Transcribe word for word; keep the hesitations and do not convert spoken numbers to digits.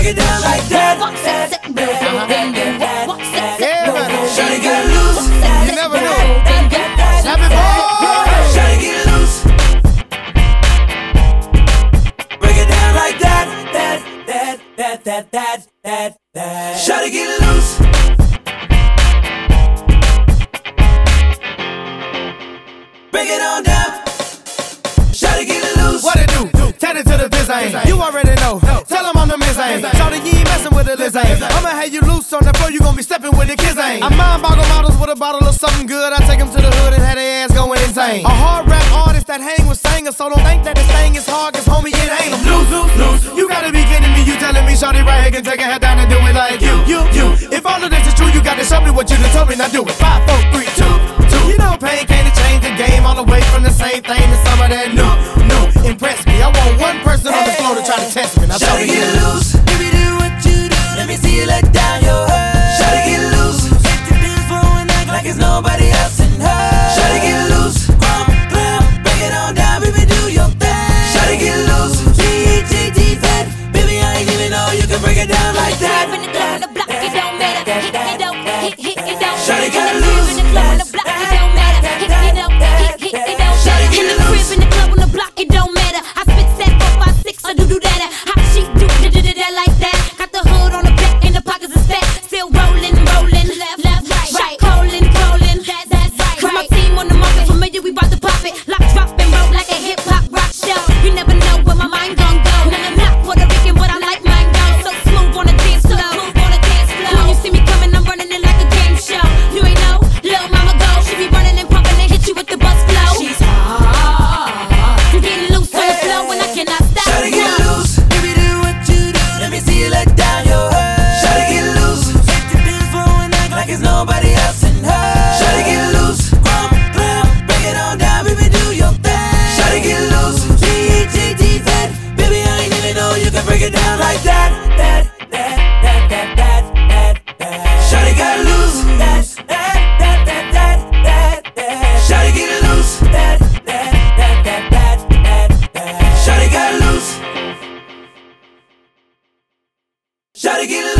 it down like that. Yeah, man. Shawty get loose. You never know. Happy boy. Shawty get loose. Break it down like that. That, that, that, that, that, that, that. Shawty get loose. Break it on down. Shawty get loose. What it do? Tell it to the biz ain't. You already know. Tell them I'm the miss ain't. Shawty, you ain't messing with the list ain't. I'ma have you loose on the floor, you gon' be stepping with the kids ain't. I mind boggle models with a bottle of something good. I take them to the hood and have their ass going insane. A hard rap artist that hang with singers, so don't think that this thing is hard, cause homie, it ain't. I'm loose, loose, loose. You gotta be kidding me, you telling me Shawty right here can take her head down and do it like you, you, you. If all of this is true, you gotta show me what you done told me, now do it. Five, four, three, two, two. You know pain can't change the game all the way from the same thing to some of that new, new. Impress me, I want one person on the floor to try to test me. Now Shawty get loose. Baby, do what you do. Let me see you let down your head. Shawty get loose. Take the dance floor and act like it's nobody else in her. Shawty get loose. Glam, glam, break it on down, baby, do your thing. Shawty get loose. G E T T fed. Baby, I ain't even know you can break it down like that. In the club, on the block, it don't matter. Hit, it don't, hit, hit, it don't. Shawty get In the loose. crib, in the club, on the block, it don't matter. Hit, it don't, hit, hit, it don't. Shawty get In the loose. crib, in the club, on the block, it don't matter. I spit set four, five, six, I do do that. Hot sheet, do do do do that like that. Got the hood on the back and the pockets is fat. Still rolling, rolling, left, left, right, right, rolling, rolling. That's that's right. With my team on the market, familiar, we bout to pop it. Lock, drop, and roll like a hip hop rock show. You never know where my mind gon' go. Now I'm not Puerto Rican, but I like mine go. So smooth on the dance floor, smooth on the dance floor. When you see me coming, I'm running it like a game show. You ain't know, little mama go. She be running and pumping and hit you with the bus flow. She's hard. I'm getting loose on the floor when I cannot stop. Shawty get loose. Baby, do what you do. Let me see you let down your head. Shawty get loose. Take the dance floor and act like it's nobody else in her. Shawty get loose. Glam, glam, break it on down, baby, do your thing. Shawty get loose. G E T T fed. Baby, I ain't even know you can break it down like that. That, that, that, that, that, that, that. Shawty got loose. That, that, that, that, that, that, that. Shawty get loose. That, that, that, that, that, that, that. Shawty got loose. Shawty get loose.